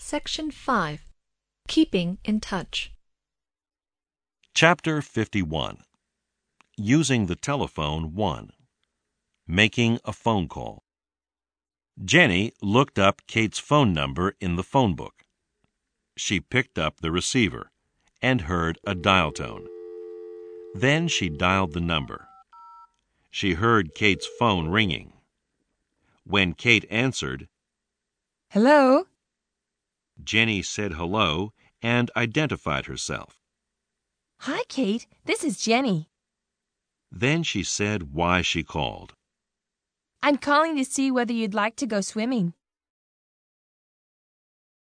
Section 5. Keeping in touch. Chapter 51. Using the telephone 1. Making a phone call. Jenny looked up Kate's phone number in the phone book. She picked up the receiver and heard a dial tone. Then she dialed the number. She heard Kate's phone ringing. When Kate answered, "Hello?" Jenny said hello and identified herself. "Hi, Kate. This is Jenny. Then she said why she called. I'm calling to see whether you'd like to go swimming."